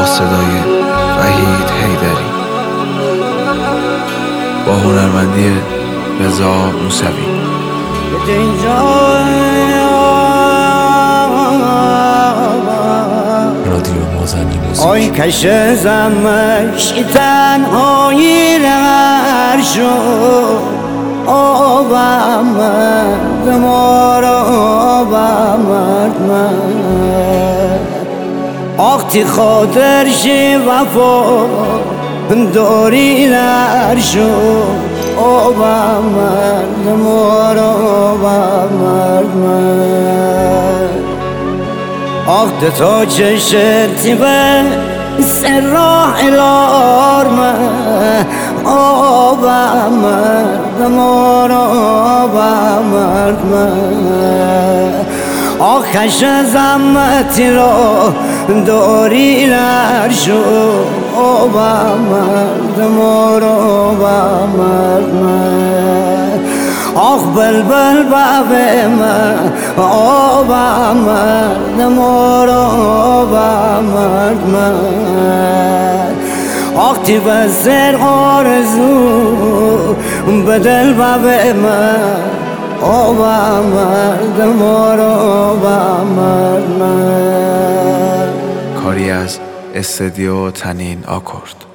صدای وحید حیدری با هنرمندی رضا موسوی. رادیو مازنی موسیقی. آی کشزم مشی تنهایی رهر شد، آبم مرد مارا آبم مرد من آختی خاطرشی وفا داری نر شد، آبم مرد مارا آبم مرد من آخت تا چشتی به سر راه الار من آبم مرد مارا آبم مرد من آخش زمتی را داری نر شد، آبم مرد مارا آبم مرد من آخ بلبل بابه من آبم مرد مارا آبم مرد من آخ تی بسر آرزو بدل بابه من آبم مرد مارا آبم مرد من. کاری از استودیو تنین آکورد.